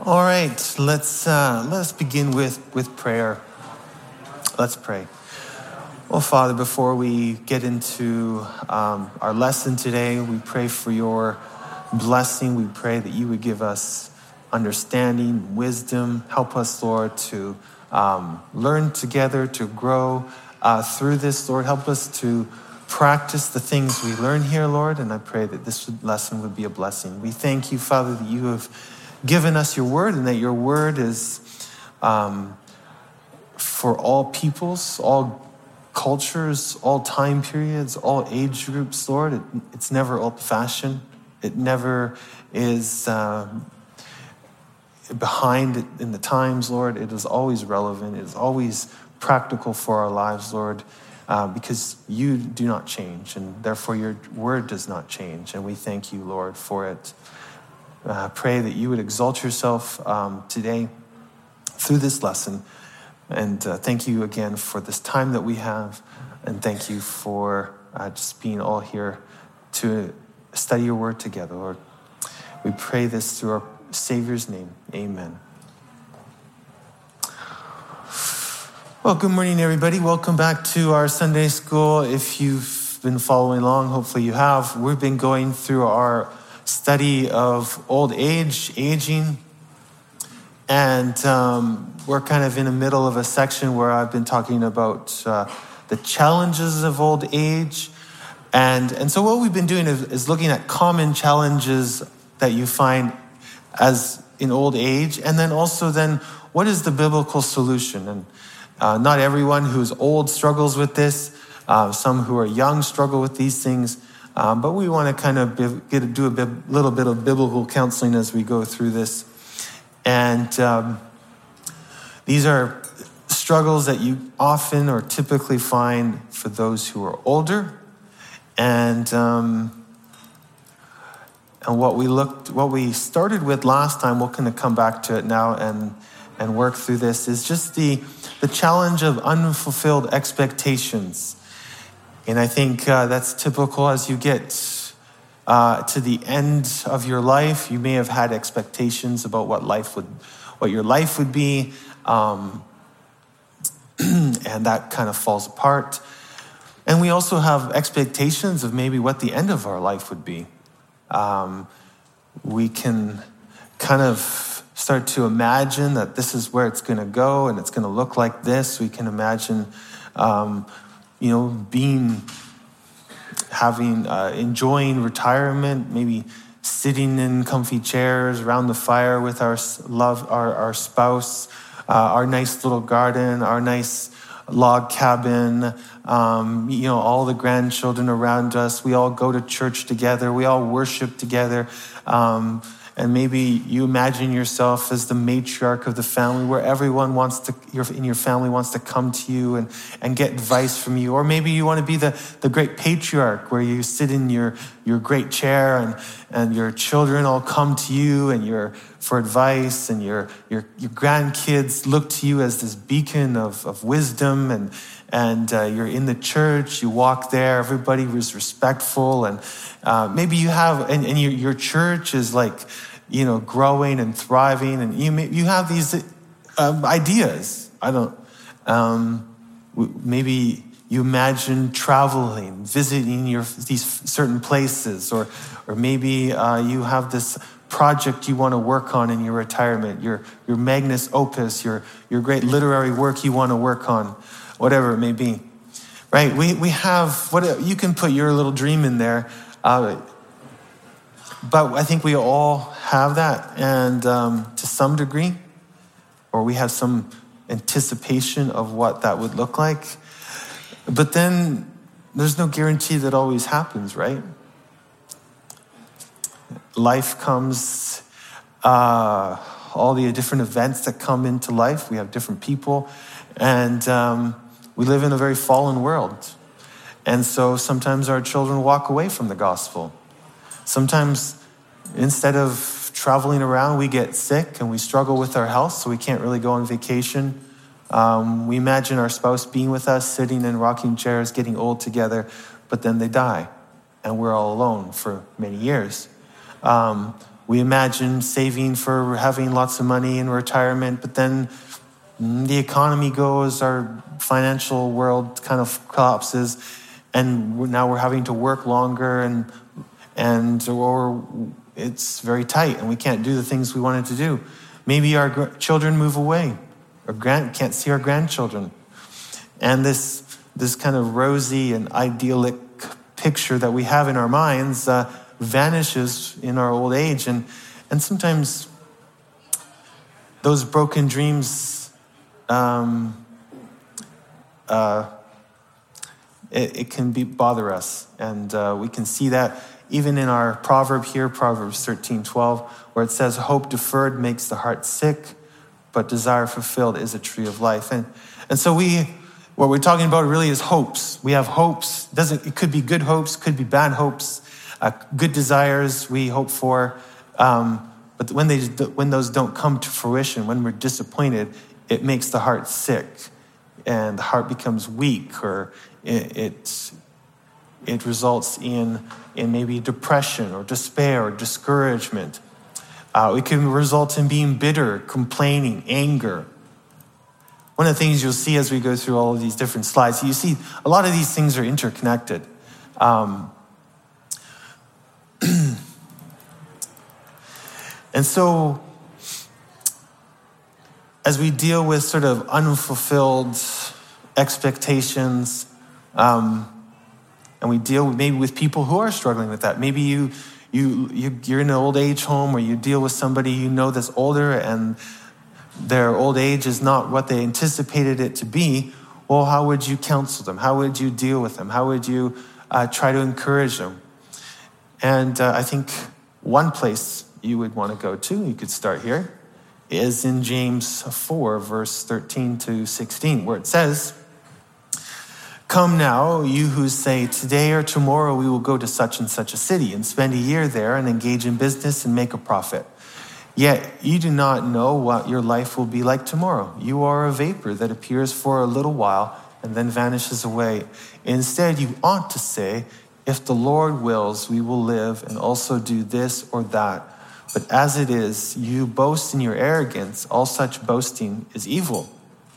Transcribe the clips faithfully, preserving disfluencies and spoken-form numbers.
All right, let's uh, let's begin with, with prayer. Let's pray. Well, Father, before we get into um, our lesson today, we pray for your blessing. We pray that you would give us understanding, wisdom. Help us, Lord, to um, learn together, to grow uh, through this, Lord. Help us to practice the things we learn here, Lord, and I pray that this lesson would be a blessing. We thank you, Father, that you have given us your word and that your word is um, for all peoples, all cultures, all time periods, all age groups, Lord. It, it's never old-fashioned. It never is uh, behind in the times, Lord. It is always relevant. It is always practical for our lives, Lord, uh, because you do not change, and therefore your word does not change. And we thank you, Lord, for it. Uh, pray that you would exalt yourself um, today through this lesson. And uh, thank you again for this time that we have. And thank you for uh, just being all here to study your word together, Lord. We pray this through our Savior's name. Amen. Well, good morning, everybody. Welcome back to our Sunday school. If you've been following along, hopefully you have. We've been going through our study of old age, aging. And um, we're kind of in the middle of a section where I've been talking about uh, the challenges of old age. And, and so what we've been doing is, is looking at common challenges that you find as in old age. And then also then, what is the biblical solution? And uh, not everyone who's old struggles with this. Uh, some who are young struggle with these things. Um, but we want to kind of be, get, do a bit, little bit of biblical counseling as we go through this. And um, these are struggles that you often or typically find for those who are older. And um, and what we looked, what we started with last time, we'll kind of come back to it now and and work through this, is just the the challenge of unfulfilled expectations. And I think uh, that's typical as you get uh, to the end of your life. You may have had expectations about what life would, what your life would be, um, and that kind of falls apart. And we also have expectations of maybe what the end of our life would be. Um, we can kind of start to imagine that this is where it's going to go, and it's going to look like this. We can imagine. Um, You know, being, having, uh, enjoying retirement, maybe sitting in comfy chairs around the fire with our love, our, our spouse, uh, our nice little garden, our nice log cabin, um, you know, all the grandchildren around us. We all go to church together. We all worship together. Um, And maybe you imagine yourself as the matriarch of the family, where everyone wants to, your, in your family wants to come to you and, and get advice from you. Or maybe you want to be the, the great patriarch, where you sit in your, your great chair and, and your children all come to you and you're for advice, and your, your, your grandkids look to you as this beacon of, of wisdom, and, and uh, you're in the church, you walk there, everybody was respectful, and uh, maybe you have, and, and your, your church is like, you know, growing and thriving, and you you have these um, ideas. I don't, um, maybe you imagine traveling, visiting your these certain places, or or maybe uh, you have this project you want to work on in your retirement, your your magnus opus, your your great literary work you want to work on, whatever it may be, right? We we have what you can put your little dream in there. Uh, But I think we all have that, and um, to some degree, or we have some anticipation of what that would look like. But then there's no guarantee that always happens, right? Life comes, uh, all the different events that come into life. We have different people, and um, we live in a very fallen world. And so sometimes our children walk away from the gospel. Sometimes instead of traveling around, we get sick and we struggle with our health, so we can't really go on vacation. Um, we imagine our spouse being with us, sitting in rocking chairs, getting old together, but then they die, and we're all alone for many years. Um, we imagine saving for having lots of money in retirement, but then the economy goes, our financial world kind of collapses, and now we're having to work longer, and and or it's very tight, and we can't do the things we wanted to do. Maybe our gr- children move away, or grand, can't see our grandchildren, and this this kind of rosy and idyllic picture that we have in our minds uh, vanishes in our old age, and and sometimes those broken dreams, um, uh, it, it can be bother us, and uh, we can see that even in our proverb here, Proverbs thirteen twelve, where it says, "Hope deferred makes the heart sick, but desire fulfilled is a tree of life." And and so we, what we're talking about really is hopes. We have hopes. It doesn't it could be good hopes, could be bad hopes, uh, good desires we hope for. Um, but when they when those don't come to fruition, when we're disappointed, it makes the heart sick, and the heart becomes weak, or it it, it results in in maybe depression or despair or discouragement. Uh, it can result in being bitter, complaining, anger. One of the things you'll see as we go through all of these different slides, you see a lot of these things are interconnected. Um, and so, as we deal with sort of unfulfilled expectations, um, and we deal maybe with people who are struggling with that. Maybe you, you, you, you're in an old age home, or you deal with somebody you know that's older, and their old age is not what they anticipated it to be. Well, how would you counsel them? How would you deal with them? How would you uh, try to encourage them? And uh, I think one place you would want to go to, you could start here, is in James four, verse thirteen to sixteen, where it says, "Come now, you who say, today or tomorrow we will go to such and such a city and spend a year there and engage in business and make a profit. Yet you do not know what your life will be like tomorrow. You are a vapor that appears for a little while and then vanishes away. Instead, you ought to say, if the Lord wills, we will live and also do this or that. But as it is, you boast in your arrogance. All such boasting is evil."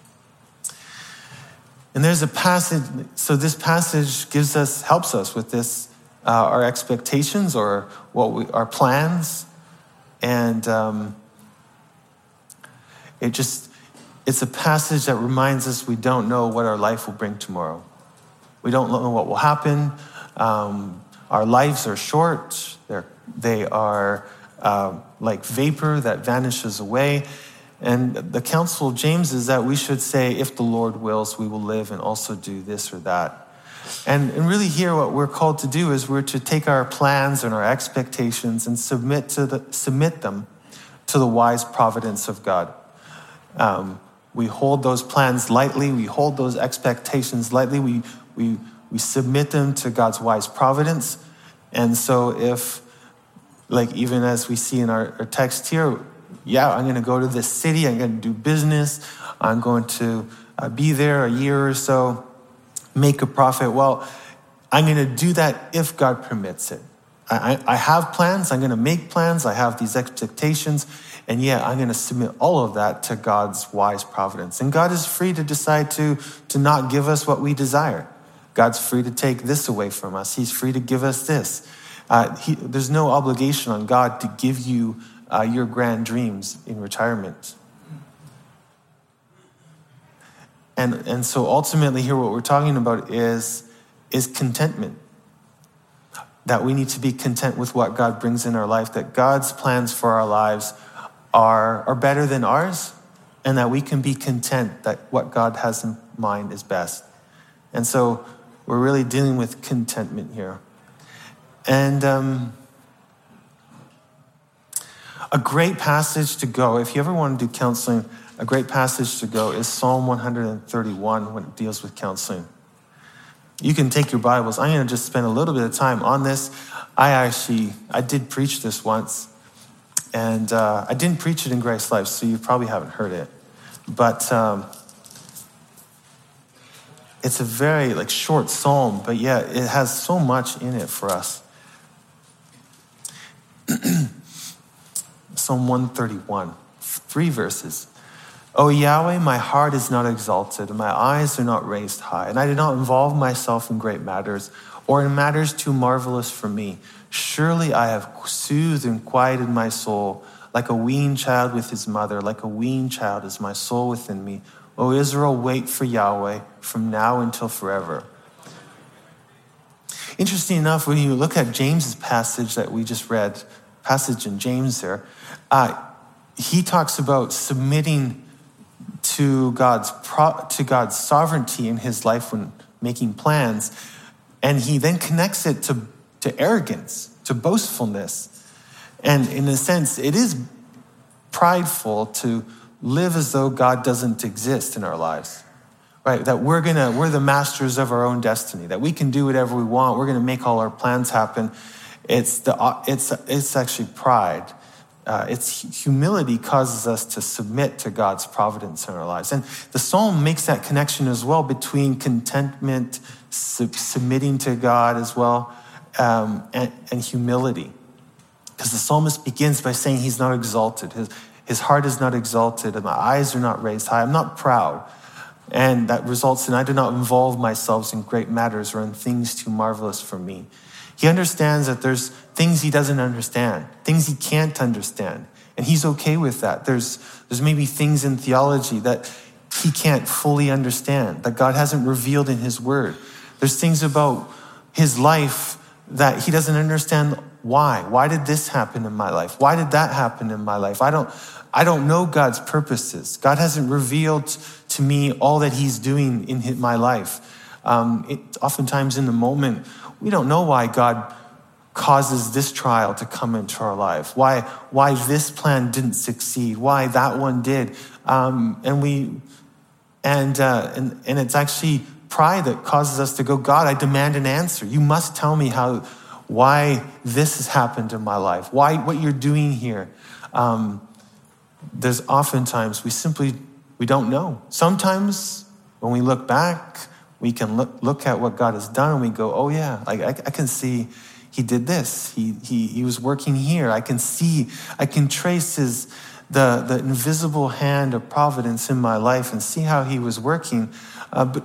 And there's a passage, so this passage gives us, helps us with this, uh, our expectations, or what we, our plans. And um, it just, it's a passage that reminds us we don't know what our life will bring tomorrow. We don't know what will happen. Um, our lives are short. They're, they are uh, like vapor that vanishes away. And the counsel of James is that we should say, if the Lord wills, we will live and also do this or that. And, and really here what we're called to do is we're to take our plans and our expectations and submit to the submit them to the wise providence of God. Um, we hold those plans lightly. We hold those expectations lightly. We, we, we submit them to God's wise providence. And so if, like even as we see in our, our text here, yeah, I'm going to go to this city. I'm going to do business. I'm going to uh, be there a year or so, make a profit. Well, I'm going to do that if God permits it. I, I, I have plans. I'm going to make plans. I have these expectations. And yeah, I'm going to submit all of that to God's wise providence. And God is free to decide to, to not give us what we desire. God's free to take this away from us. He's free to give us this. Uh, he, there's no obligation on God to give you uh, your grand dreams in retirement. And, and so ultimately here what we're talking about is, is contentment. That we need to be content with what God brings in our life, that God's plans for our lives are, are better than ours, and that we can be content that what God has in mind is best. And so we're really dealing with contentment here. And um, a great passage to go, if you ever want to do counseling, a great passage to go is Psalm one thirty-one when it deals with counseling. You can take your Bibles. I'm going to just spend a little bit of time on this. I actually, I did preach this once, and uh, I didn't preach it in Grace Life, so you probably haven't heard it. But um, it's a very like short psalm, but yeah, it has so much in it for us. Psalm one thirty-one, three verses. O Yahweh, my heart is not exalted, and my eyes are not raised high, and I do not involve myself in great matters, or in matters too marvelous for me. Surely I have soothed and quieted my soul, like a weaned child with his mother, like a weaned child is my soul within me. O Israel, wait for Yahweh from now until forever. Interesting enough, when you look at James's passage that we just read, passage in James there, uh, he talks about submitting to God's pro- to God's sovereignty in his life when making plans, and he then connects it to, to arrogance, to boastfulness. And in a sense, it is prideful to live as though God doesn't exist in our lives, right? That we're gonna we're the masters of our own destiny, that we can do whatever we want, we're gonna make all our plans happen. It's the it's it's actually pride. Uh, it's humility causes us to submit to God's providence in our lives. And the psalm makes that connection as well between contentment, sub- submitting to God as well, um, and, and humility. Because the psalmist begins by saying he's not exalted. His, his heart is not exalted, and my eyes are not raised high. I'm not proud. And that results in I do not involve myself in great matters or in things too marvelous for me. He understands that there's things he doesn't understand, things he can't understand, and he's okay with that. There's, there's maybe things in theology that he can't fully understand, that God hasn't revealed in his word. There's things about his life that he doesn't understand why. Why did this happen in my life? Why did that happen in my life? I don't, I don't know God's purposes. God hasn't revealed to me all that he's doing in my life. Um, it, oftentimes in the moment, we don't know why God causes this trial to come into our life, why why this plan didn't succeed, why that one did, um, and we and, uh, and and it's actually pride that causes us to go, God, I demand an answer. You must tell me how why this has happened in my life, why what you're doing here. Um, there's oftentimes we simply we don't know. Sometimes when we look back, we can look, look at what God has done and we go, oh yeah, like I, I can see he did this. He, he, he was working here. I can see, I can trace his, the, the invisible hand of providence in my life and see how he was working. Uh, but,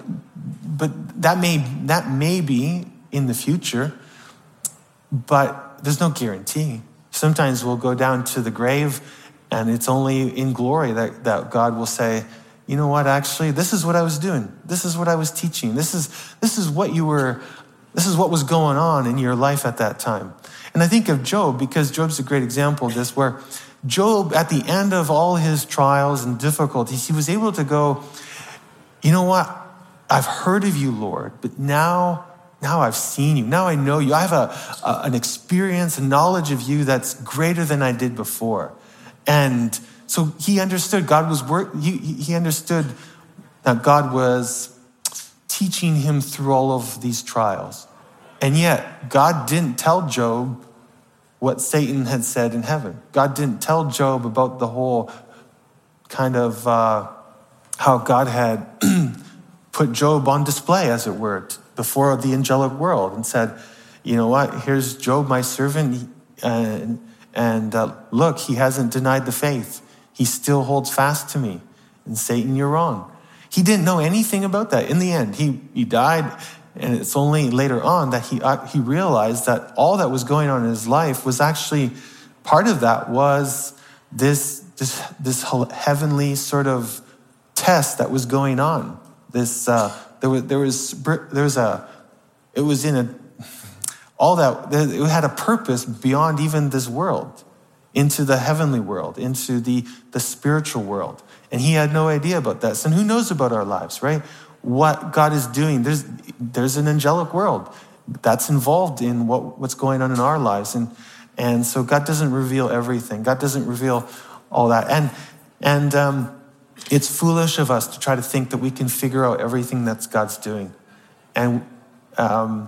but that may, that may be in the future, but there's no guarantee. Sometimes we'll go down to the grave and it's only in glory that, that God will say, you know what, actually, this is what I was doing. This is what I was teaching. This is this is what you were, this is what was going on in your life at that time. And I think of Job, because Job's a great example of this, where Job, at the end of all his trials and difficulties, he was able to go, you know what, I've heard of you, Lord, but now, now I've seen you. Now I know you. I have a, a an experience, a knowledge of you that's greater than I did before. And so he understood God was work. He, he understood that God was teaching him through all of these trials. And yet God didn't tell Job what Satan had said in heaven. God didn't tell Job about the whole kind of uh, how God had put Job on display, as it were, before the angelic world and said, you know what, here's Job, my servant, and, and uh, look, he hasn't denied the faith. He still holds fast to me. And Satan, you're wrong. He didn't know anything about that. In the end, he, he died, and it's only later on that he, uh, he realized that all that was going on in his life was actually, part of that was this, this, this heavenly sort of test that was going on. This, uh, there was, there was, there was a, it was in a, all that, it had a purpose beyond even this world, into the heavenly world, into the, the spiritual world. And he had no idea about this. And who knows about our lives, right? What God is doing. There's, there's an angelic world that's involved in what, what's going on in our lives. And, and so God doesn't reveal everything. God doesn't reveal all that. And, and um, it's foolish of us to try to think that we can figure out everything that's God's doing. And, um,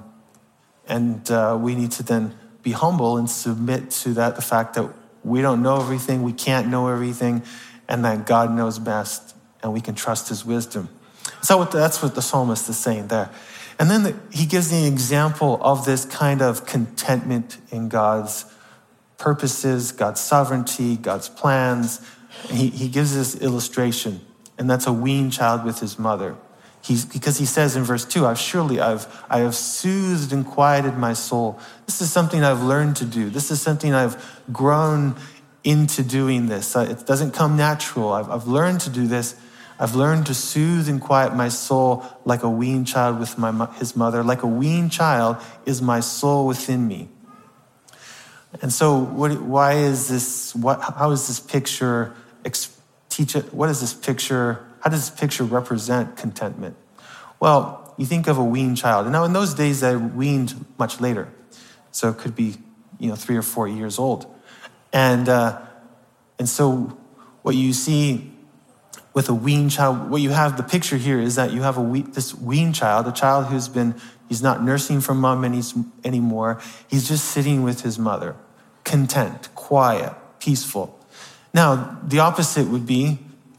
and uh, we need to then be humble and submit to that, the fact that we don't know everything, we can't know everything, and that God knows best, and we can trust his wisdom. So that's what the psalmist is saying there. And then the, he gives the example of this kind of contentment in God's purposes, God's sovereignty, God's plans. He, he gives this illustration, and that's a weaned child with his mother. He's, because he says in verse two, I've surely I've I have soothed and quieted my soul. This is something I've learned to do. This is something I've grown into doing this. It doesn't come natural. I've, I've learned to do this. I've learned to soothe and quiet my soul like a weaned child with my, his mother. Like a weaned child is my soul within me. And so what, why is this, what, how is this picture, teach it, what is this picture, how does this picture represent contentment? Well, you think of a weaned child. And now in those days, they weaned much later. So it could be, you know, three or four years old. And uh, and so what you see with a weaned child, what you have, the picture here is that you have a we, this weaned child, a child who's been, he's not nursing from mom any, anymore. He's just sitting with his mother, content, quiet, peaceful. Now, the opposite would be,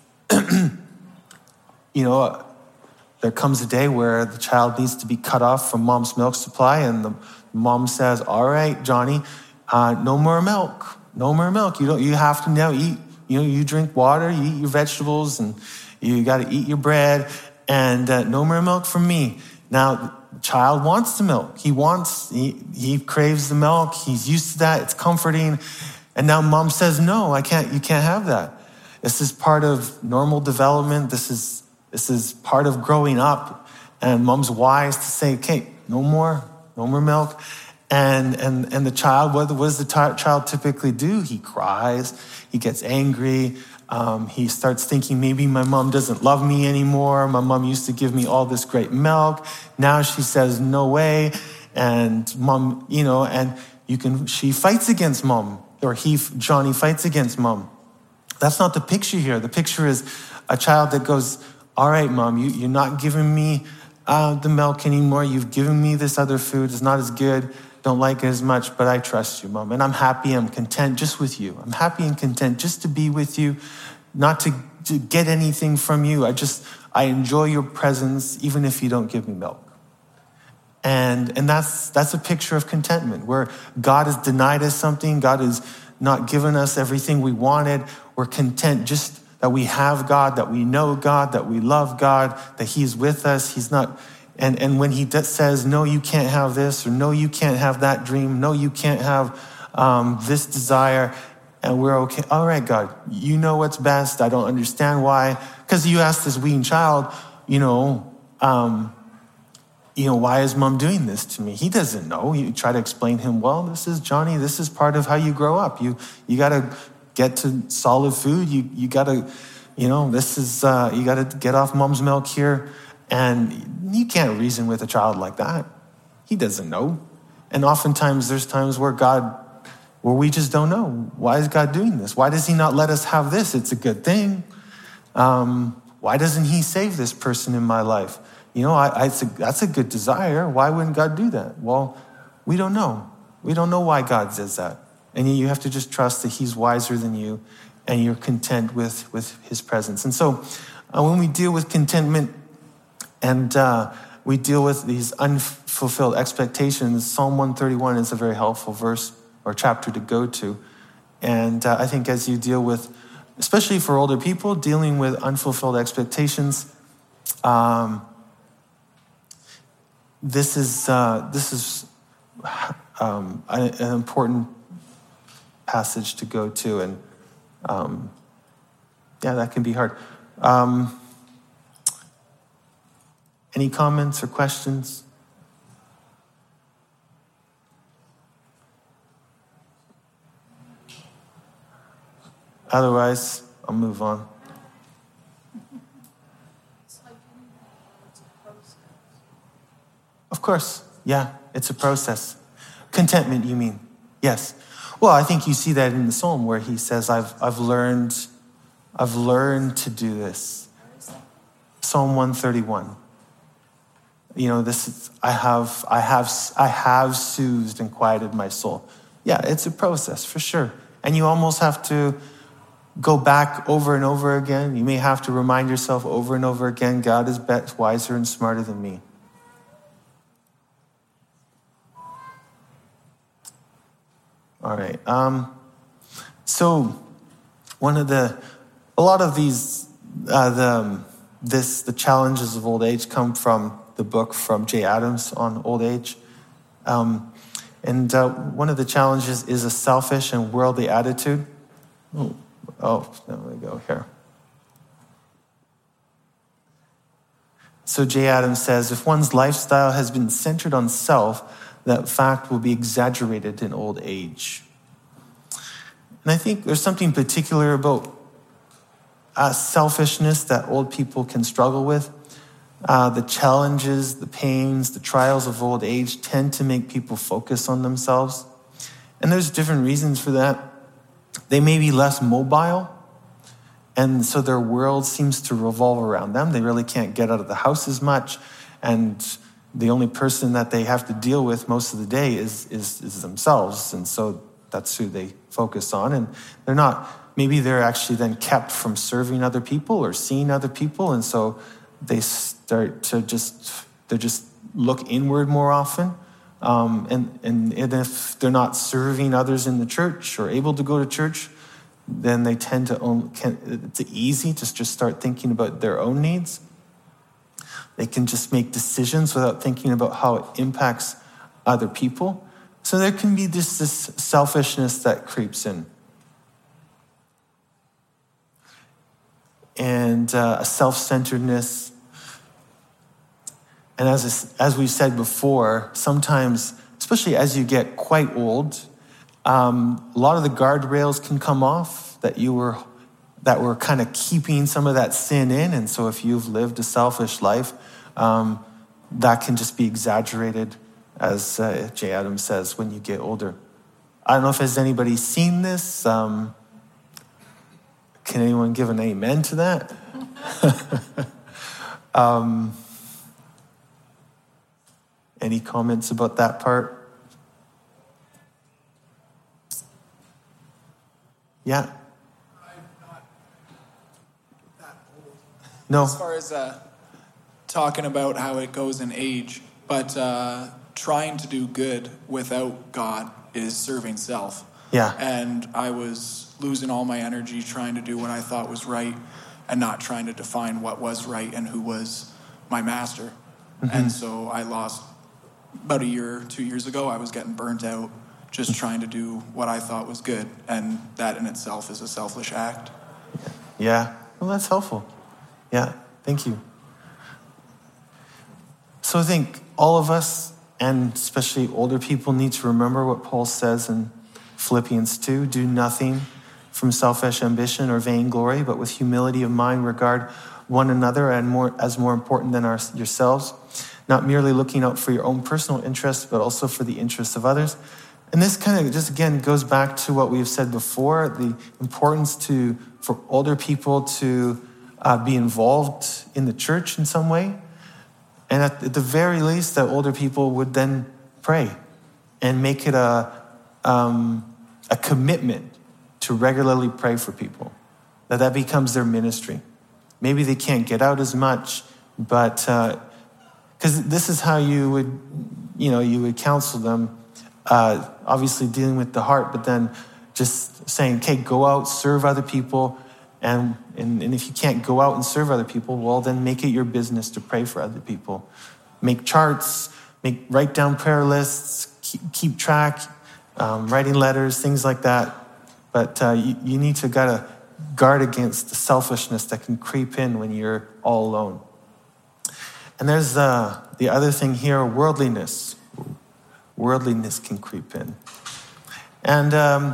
you know, there comes a day where the child needs to be cut off from mom's milk supply, and the mom says, all right, Johnny, uh, no more milk. No more milk. You don't. You have to now eat. You know, you drink water, you eat your vegetables, and you got to eat your bread. And uh, no more milk from me. Now, the child wants the milk. He wants. He he craves the milk. He's used to that. It's comforting. And now, mom says, "No, I can't. You can't have that. This is part of normal development. This is this is part of growing up." And mom's wise to say, "Okay, no more, no more milk." And and and the child, what, what does the t- child typically do? He cries, he gets angry, um, he starts thinking maybe my mom doesn't love me anymore. My mom used to give me all this great milk. Now she says no way, and mom, you know, and you can. She fights against mom, or he, Johnny, fights against mom. That's not the picture here. The picture is a child that goes, "All right, mom, you, you're not giving me uh, the milk anymore. You've given me this other food. It's not as good. Don't like it as much, but I trust you, mom. And I'm happy, I'm content just with you. I'm happy and content just to be with you, not to, to get anything from you. I just, I enjoy your presence, even if you don't give me milk." And and that's that's a picture of contentment, where God has denied us something. God has not given us everything we wanted. We're content just that we have God, that we know God, that we love God, that he's with us. He's not... And and when he says, no, you can't have this, or no, you can't have that dream, no, you can't have um, this desire, and we're okay. All right, God, you know what's best. I don't understand why. Because you asked this weaned child, you know, um, you know, why is mom doing this to me? He doesn't know. You try to explain to him, well, this is Johnny, this is part of how you grow up. You you got to get to solid food. You you got to, you know, this is, uh, you got to get off mom's milk here. And you can't reason with a child like that. He doesn't know. And oftentimes there's times where God, where we just don't know. Why is God doing this? Why does he not let us have this? It's a good thing. Um, why doesn't he save this person in my life? You know, I, I, it's a, that's a good desire. Why wouldn't God do that? Well, we don't know. We don't know why God does that. And you have to just trust that he's wiser than you, and you're content with, with his presence. And so uh, when we deal with contentment, and uh, we deal with these unfulfilled expectations, Psalm one thirty-one is a very helpful verse or chapter to go to. And uh, I think as you deal with, especially for older people, dealing with unfulfilled expectations, um, this is uh, this is um, an, an important passage to go to. And um, yeah, that can be hard. Um, Any comments or questions? Otherwise, I'll move on. Of course, yeah, it's a process. Contentment, you mean? Yes. Well, I think you see that in the Psalm where he says, "I've I've learned, I've learned to do this." Psalm one thirty-one. You know, this is, I have, I have, I have soothed and quieted my soul. Yeah, it's a process for sure. And you almost have to go back over and over again. You may have to remind yourself over and over again, God is better, wiser and smarter than me. All right. Um, so one of the, a lot of these, uh, the um, this the challenges of old age come from the book from Jay Adams on old age, um, and uh, one of the challenges is a selfish and worldly attitude. Oh, oh, there we go here. So Jay Adams says, if one's lifestyle has been centered on self, that fact will be exaggerated in old age. And I think there's something particular about uh, selfishness that old people can struggle with. Uh, the challenges, the pains, the trials of old age tend to make people focus on themselves. And there's different reasons for that. They may be less mobile, and so their world seems to revolve around them. They really can't get out of the house as much, and the only person that they have to deal with most of the day is, is, is themselves. And so that's who they focus on. And they're not, maybe they're actually then kept from serving other people or seeing other people. And so they start to just, they just look inward more often. Um, and, and, and if they're not serving others in the church or able to go to church, then they tend to, own, can, it's easy to just start thinking about their own needs. They can just make decisions without thinking about how it impacts other people. So there can be this, this selfishness that creeps in. And uh, a self-centeredness. And as, as we've said before, sometimes, especially as you get quite old, um, a lot of the guardrails can come off that you were that were kind of keeping some of that sin in. And so if you've lived a selfish life, um, that can just be exaggerated, as uh, Jay Adams says, when you get older. I don't know if has anybody seen this. Um, can anyone give an amen to that? um, any comments about that part? Yeah. No. As far as uh, talking about how it goes in age, but uh, trying to do good without God is serving self. Yeah. And I was losing all my energy trying to do what I thought was right and not trying to define what was right and who was my master. Mm-hmm. And so I lost, about a year, two years ago, I was getting burnt out just trying to do what I thought was good. And that in itself is a selfish act. Yeah. Well, that's helpful. Yeah, thank you. So I think all of us, and especially older people, need to remember what Paul says in Philippians two. Do nothing from selfish ambition or vainglory, but with humility of mind regard one another and more as more important than our, yourselves, not merely looking out for your own personal interests, but also for the interests of others. And this kind of just, again, goes back to what we've said before, the importance to for older people to Uh, be involved in the church in some way. And at, at the very least, that older people would then pray and make it a, um, a commitment to regularly pray for people, that that becomes their ministry. Maybe they can't get out as much, but because uh, this is how you would, you know, you would counsel them, uh, obviously dealing with the heart, but then just saying, okay, go out, serve other people. And, and and if you can't go out and serve other people, well, then make it your business to pray for other people. Make charts, make write down prayer lists, keep, keep track, um, writing letters, things like that. But uh, you, you need to gotta guard against the selfishness that can creep in when you're all alone. And there's uh, the other thing here, worldliness. Worldliness can creep in. And, um,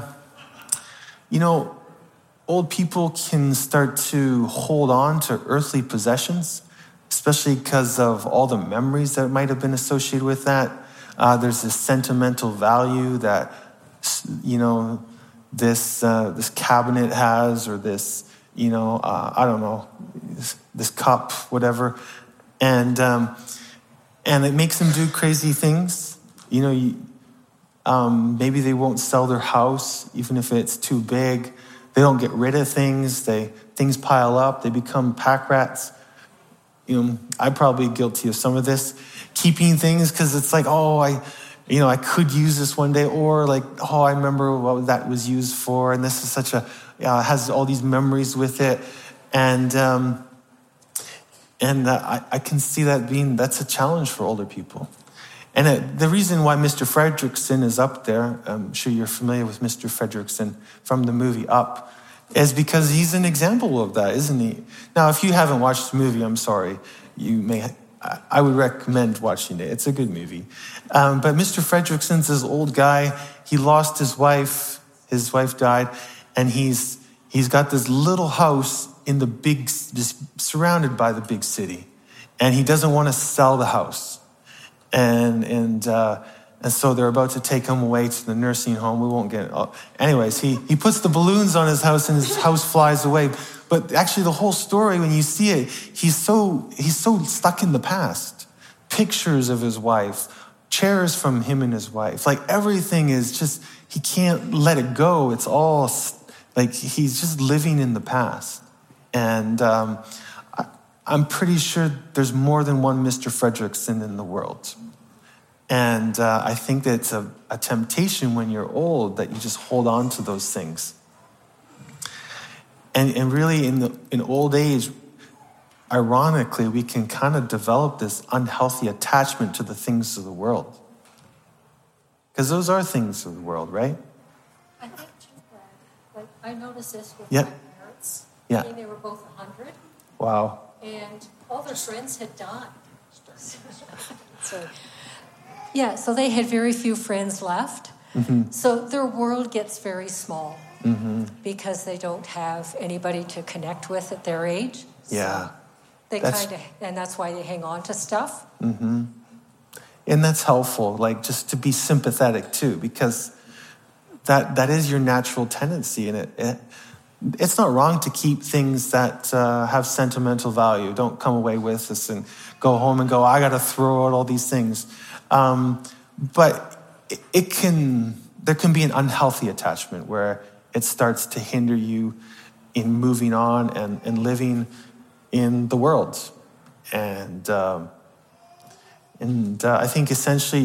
you know, old people can start to hold on to earthly possessions, especially because of all the memories that might have been associated with that. Uh, there's this sentimental value that, you know, this uh, this cabinet has, or this, you know, uh, I don't know, this, this cup, whatever, and um, and it makes them do crazy things. You know, you, um, maybe they won't sell their house even if it's too big. They don't get rid of things. They things pile up. They become pack rats. You know, I'm probably guilty of some of this, keeping things because it's like, oh, I you know, I could use this one day, or like, oh, I remember what that was used for, and this is such a, uh, has all these memories with it. And um, and uh, I, I can see that being, that's a challenge for older people. And it, the reason why Mister Fredrickson is up there, I'm sure you're familiar with Mister Fredrickson from the movie Up, is because he's an example of that, isn't he? Now, if you haven't watched the movie, I'm sorry. You may, I would recommend watching it. It's a good movie. Um, but Mister Fredrickson's this old guy. He lost his wife. His wife died. And he's he's got this little house in the big, just surrounded by the big city. And he doesn't want to sell the house. And and uh, and so they're about to take him away to the nursing home. We won't get it. All. Anyways, he, he puts the balloons on his house and his house flies away. But actually the whole story, when you see it, he's so he's so stuck in the past. Pictures of his wife, chairs from him and his wife. Like everything is just, he can't let it go. It's all like he's just living in the past. And um, I, I'm pretty sure there's more than one Mister Fredrickson in the world. And uh, I think that it's a, a temptation when you're old that you just hold on to those things. And, and really, in the in old age, ironically, we can kind of develop this unhealthy attachment to the things of the world. Because those are things of the world, right? I think, too, Brad, like, I noticed this with yep. my parents. Yeah. I mean, they were both one hundred. Wow. And all their friends had died. so, yeah, so they had very few friends left. Mm-hmm. So their world gets very small. Mm-hmm. Because they don't have anybody to connect with at their age. Yeah. So they kind of, and that's why they hang on to stuff. Mm-hmm. And that's helpful, like just to be sympathetic too, because that that is your natural tendency. And it, it it's not wrong to keep things that uh, have sentimental value. Don't come away with this and go home and go, I got to throw out all these things. Um, but it, it can, there can be an unhealthy attachment where it starts to hinder you in moving on and, and living in the world. And um, and uh, I think essentially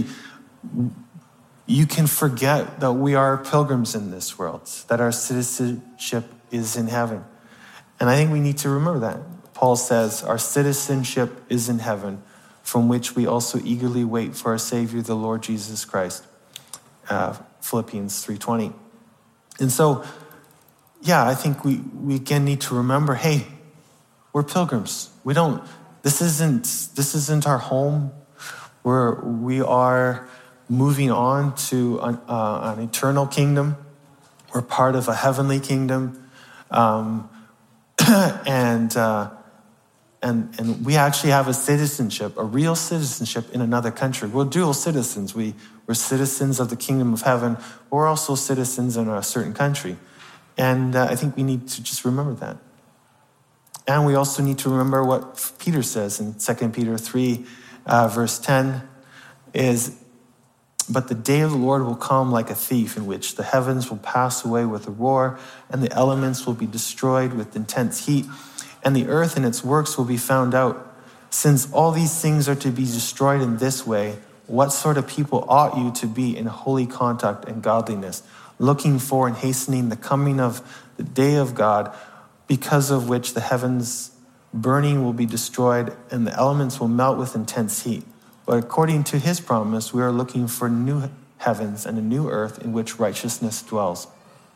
you can forget that we are pilgrims in this world, that our citizenship is in heaven. And I think we need to remember that. Paul says, our citizenship is in heaven, from which we also eagerly wait for our Savior, the Lord Jesus Christ. Uh, Philippians three twenty. And so, yeah, I think we, we again need to remember, hey, we're pilgrims. We don't, this isn't, this isn't our home. We're, we are moving on to an, uh, an eternal kingdom. We're part of a heavenly kingdom. Um, and, uh, and, and we actually have a citizenship, a real citizenship in another country. We're dual citizens. We, we're citizens of the kingdom of heaven. We're also citizens in a certain country. And uh, I think we need to just remember that. And we also need to remember what Peter says in Second Peter three, uh, verse ten, is, but the day of the Lord will come like a thief, in which the heavens will pass away with a roar, and the elements will be destroyed with intense heat, and the earth and its works will be found out. Since all these things are to be destroyed in this way, what sort of people ought you to be in holy conduct and godliness, looking for and hastening the coming of the day of God, because of which the heavens burning will be destroyed and the elements will melt with intense heat. But according to his promise, we are looking for new heavens and a new earth in which righteousness dwells.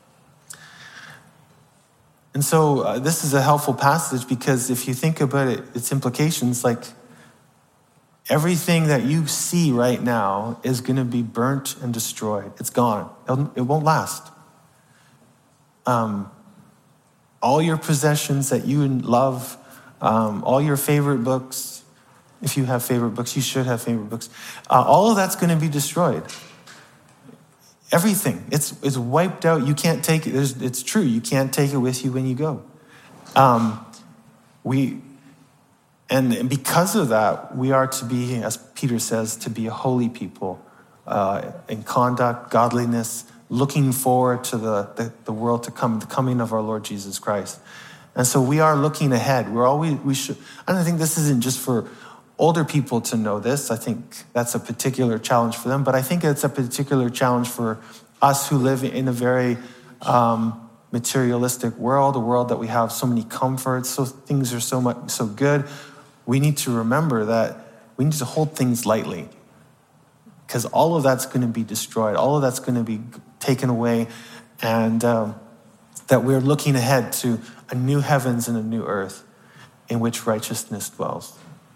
And so uh, this is a helpful passage, because if you think about it, its implications, like everything that you see right now is going to be burnt and destroyed. It's gone. It'll, it won't last. Um, all your possessions that you love, um, all your favorite books, if you have favorite books, you should have favorite books. Uh, all of that's going to be destroyed. Everything. It's it's wiped out. You can't take it. There's, it's true. You can't take it with you when you go. Um, we, and, and because of that, we are to be, as Peter says, to be a holy people uh, in conduct, godliness, looking forward to the, the, the world to come, the coming of our Lord Jesus Christ. And so we are looking ahead. We're always, we should, I don't think this isn't just for older people to know this. I think that's a particular challenge for them, but I think it's a particular challenge for us who live in a very um, materialistic world, a world that we have so many comforts, so things are so much so good. We need to remember that we need to hold things lightly, because all of that's going to be destroyed, all of that's going to be taken away, and um, that we're looking ahead to a new heavens and a new earth in which righteousness dwells.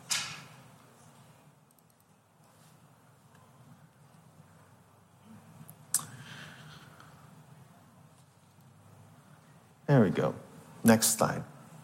There we go. Next slide.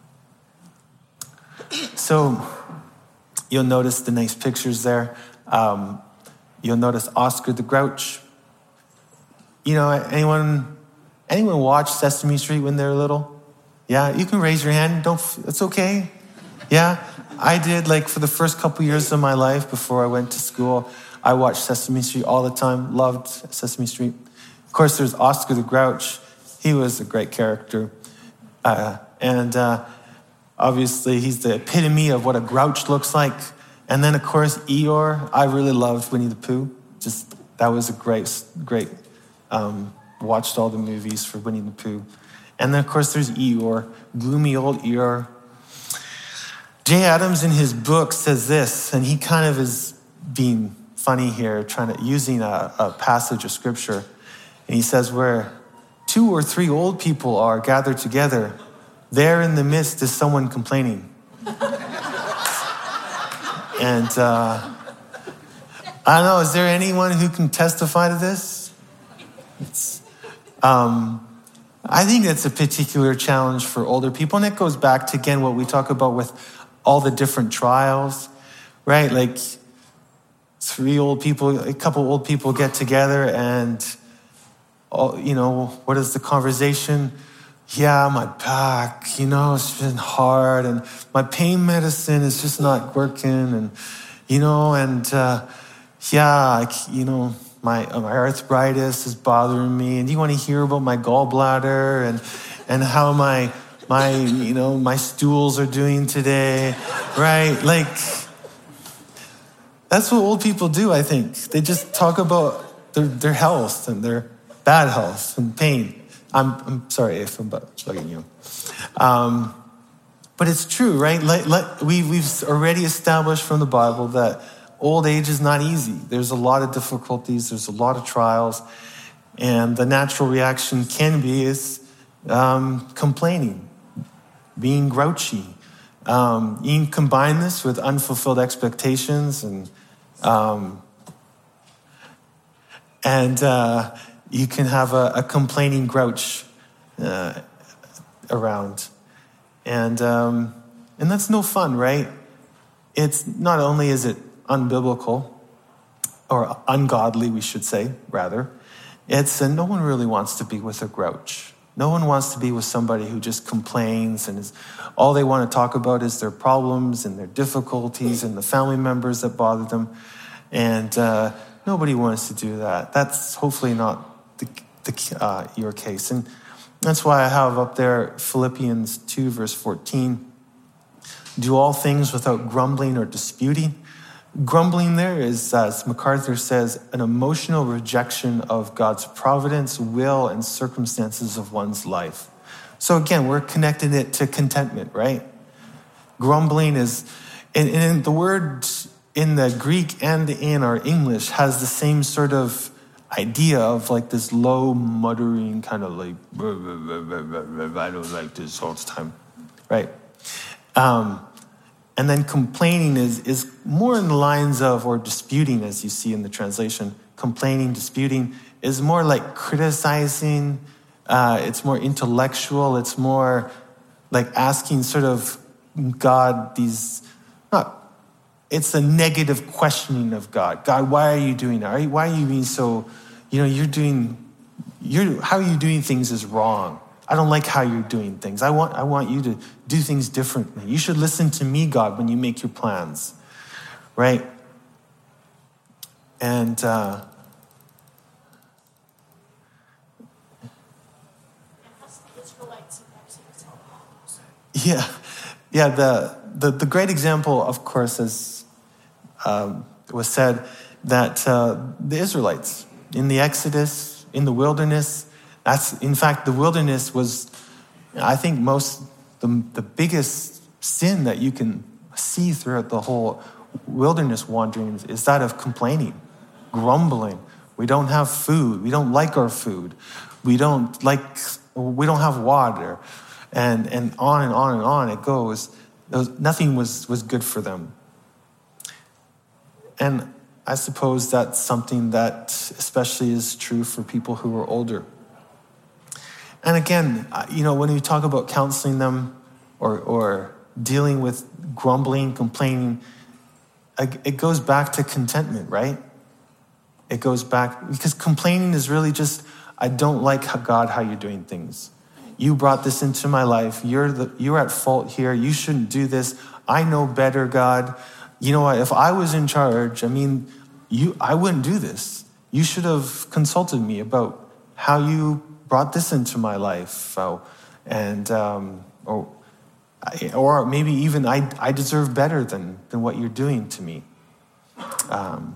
So you'll notice the nice pictures there. Um, you'll notice Oscar the Grouch. You know, anyone anyone watch Sesame Street when they were little? Yeah, you can raise your hand. Don't. It's okay. Yeah, I did. Like for the first couple years of my life before I went to school, I watched Sesame Street all the time. Loved Sesame Street. Of course, there's Oscar the Grouch. He was a great character. Uh, and uh, obviously, he's the epitome of what a grouch looks like. And then, of course, Eeyore. I really loved Winnie the Pooh. Just, that was a great, great, um, watched all the movies for Winnie the Pooh. And then, of course, there's Eeyore, gloomy old Eeyore. Jay Adams, in his book, says this, and he kind of is being funny here, trying to, using a, a passage of scripture. And he says, where two or three old people are gathered together, there in the midst is someone complaining. And uh, I don't know, is there anyone who can testify to this? It's, um, I think it's a particular challenge for older people. And it goes back to, again, what we talk about with all the different trials, right? Like three old people, a couple old people get together and Oh, you know, what is the conversation? Yeah, my back, you know, it's been hard, and my pain medicine is just not working, and, you know, and, uh, yeah, I, you know, my, my arthritis is bothering me, and do you want to hear about my gallbladder, and, and how my, my, you know, my stools are doing today, right? Like, that's what old people do, I think. They just talk about their, their health and their bad health and pain. I'm, I'm sorry if I'm bugging you. Um, but it's true, right? Like, like we, we've already established from the Bible that old age is not easy. There's a lot of difficulties. There's a lot of trials. And the natural reaction can be is um, complaining, being grouchy. Um, you can combine this with unfulfilled expectations and um, and uh, you can have a, a complaining grouch uh, around. And um, and that's no fun, right? It's not only is it unbiblical, or ungodly, we should say, rather, it's uh, no one really wants to be with a grouch. No one wants to be with somebody who just complains and is, all they want to talk about is their problems and their difficulties and the family members that bother them. And uh, nobody wants to do that. That's hopefully not The, the, uh, your case. And that's why I have up there Philippians two, verse fourteen. Do all things without grumbling or disputing. Grumbling there is, as MacArthur says, an emotional rejection of God's providence, will, and circumstances of one's life. So again, we're connecting it to contentment, right? Grumbling is, and, and the word in the Greek and in our English has the same sort of idea of like this low muttering kind of like, I don't like this all the time, right? Um, and then complaining is, is more in the lines of, or disputing, as you see in the translation. Complaining, disputing is more like criticizing. Uh, it's more intellectual. It's more like asking sort of God these, not, it's a negative questioning of God. God, why are you doing that? Why are you being so, you know, you're doing, you're, how are you doing things is wrong. I don't like how you're doing things. I want, I want you to do things differently. You should listen to me, God, when you make your plans, right? And uh, yeah, yeah. The, the the great example, of course, is um, was said that uh, the Israelites in the Exodus, in the wilderness, that's, in fact, the wilderness was, I think, most, the, the biggest sin that you can see throughout the whole wilderness wanderings is that of complaining, grumbling. We don't have food. We don't like our food. We don't like, we don't have water. And, and on and on and on it goes. It was, nothing was, was good for them. And I suppose that's something that especially is true for people who are older. And again, you know, when we talk about counseling them or, or dealing with grumbling, complaining, it goes back to contentment, right? It goes back, because complaining is really just, I don't like how, God, how you're doing things. You brought this into my life. You're the, you're at fault here. You shouldn't do this. I know better, God. You know what? If I was in charge, I mean, you, I wouldn't do this. You should have consulted me about how you brought this into my life. So, and, um, or, or maybe even I, I deserve better than, than what you're doing to me. Um,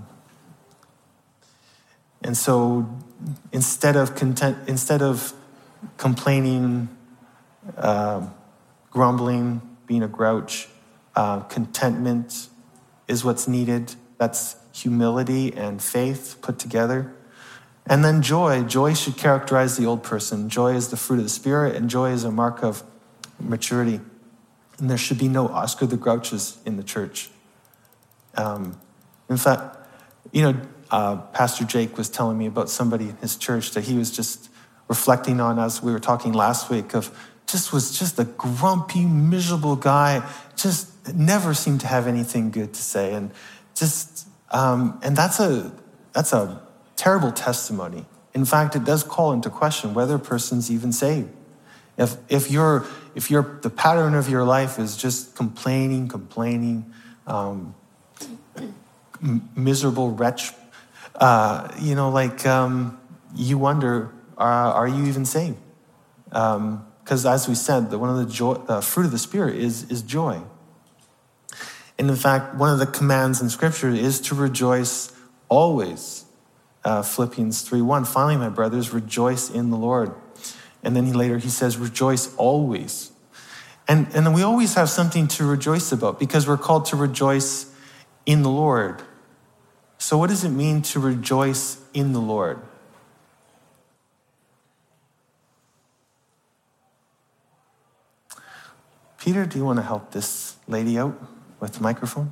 and so instead of content, instead of complaining, uh, grumbling, being a grouch, uh, contentment is what's needed. That's humility and faith put together. And then joy. Joy should characterize the old person. Joy is the fruit of the Spirit, and joy is a mark of maturity. And there should be no Oscar the Grouches in the church. Um, in fact, you know, uh, Pastor Jake was telling me about somebody in his church that he was just reflecting on, as we were talking last week, of just was just a grumpy, miserable guy, just never seemed to have anything good to say. And just, um, and that's a, that's a terrible testimony. In fact, it does call into question whether a person's even saved. If, if you're, if you're, the pattern of your life is just complaining, complaining, um, m- miserable wretch, uh, you know, like, um, you wonder, uh, are you even saved? Um, Because as we said, the, one of the joy, uh, fruit of the Spirit is, is joy. And in fact, one of the commands in Scripture is to rejoice always. Uh, Philippians three one, finally, my brothers, rejoice in the Lord. And then he later he says, rejoice always. And, and we always have something to rejoice about because we're called to rejoice in the Lord. So what does it mean to rejoice in the Lord? Peter, do you want to help this lady out with the microphone?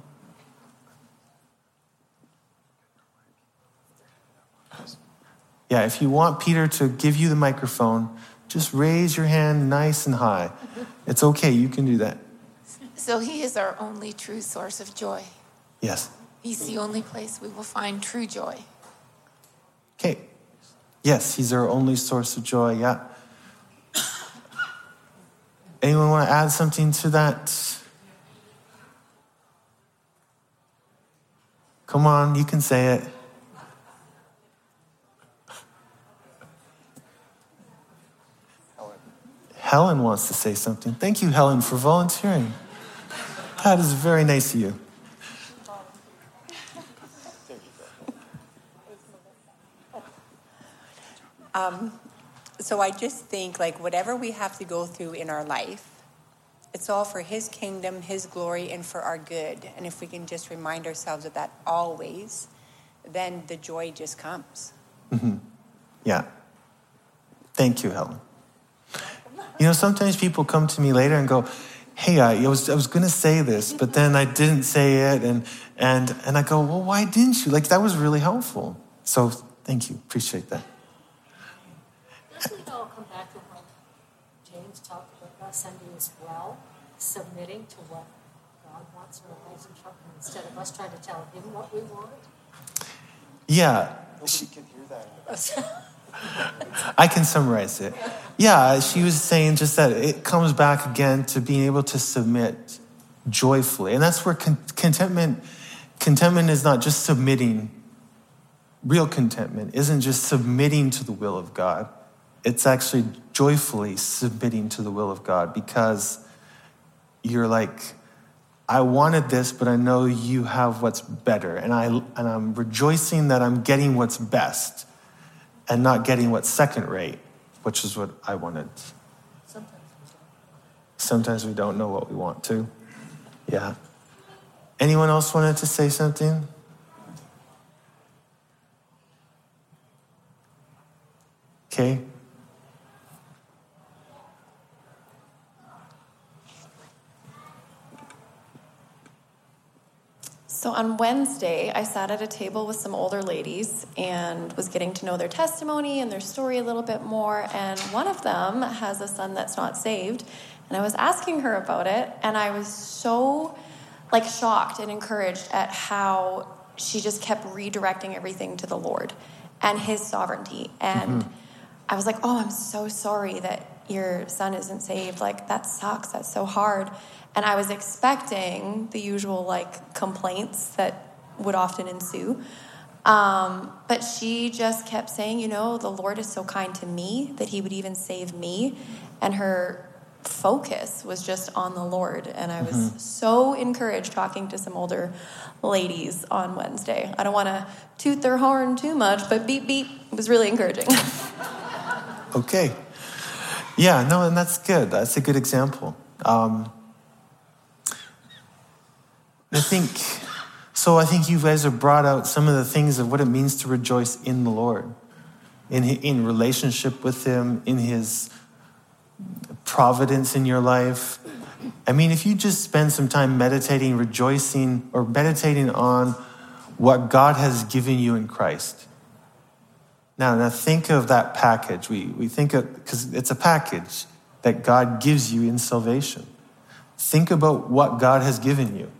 Yeah, if you want Peter to give you the microphone, just raise your hand nice and high. It's okay, you can do that. So he is our only true source of joy. Yes. He's the only place we will find true joy. Okay. Yes, he's our only source of joy, yeah. Anyone want to add something to that? Come on, you can say it. Helen wants to say something. Thank you, Helen, for volunteering. That is very nice of you. Um, so I just think, like, whatever we have to go through in our life, it's all for his kingdom, his glory, and for our good. And if we can just remind ourselves of that always, then the joy just comes. Mm-hmm. Yeah. Thank you, Helen. You know, sometimes people come to me later and go, hey, I, I was I was going to say this, but then I didn't say it. And, and, and I go, well, why didn't you? Like, that was really helpful. So thank you. Appreciate that. Doesn't it all come back to what James talked about us Sunday as well, submitting to what God wants in our lives instead of us trying to tell him what we want? Yeah. Nobody can hear that. I can summarize it. Yeah, she was saying just that it comes back again to being able to submit joyfully. And that's where con- contentment, contentment is not just submitting. Real contentment isn't just submitting to the will of God. It's actually joyfully submitting to the will of God because you're like, I wanted this, but I know you have what's better. And, I, and I'm rejoicing that I'm getting what's best and not getting what's second rate, which is what I wanted. Sometimes we don't. Sometimes we don't know what we want to. Yeah. Anyone else wanted to say something? Okay. So on Wednesday, I sat at a table with some older ladies and was getting to know their testimony and their story a little bit more. And one of them has a son that's not saved. And I was asking her about it. And I was so like shocked and encouraged at how she just kept redirecting everything to the Lord and his sovereignty. And mm-hmm. I was like, oh, I'm so sorry that your son isn't saved. Like, that sucks. That's so hard. And I was expecting the usual, like, complaints that would often ensue. Um, but she just kept saying, you know, the Lord is so kind to me that he would even save me. And her focus was just on the Lord. And I was mm-hmm. so encouraged talking to some older ladies on Wednesday. I don't want to toot their horn too much, but beep, beep, it was really encouraging. Okay. Yeah, no, and that's good. That's a good example. Um, I think, so I think you guys have brought out some of the things of what it means to rejoice in the Lord, in in relationship with him, in his providence in your life. I mean, if you just spend some time meditating, rejoicing, or meditating on what God has given you in Christ. Now, now think of that package. We, we think of, because it's a package that God gives you in salvation. Think about what God has given you.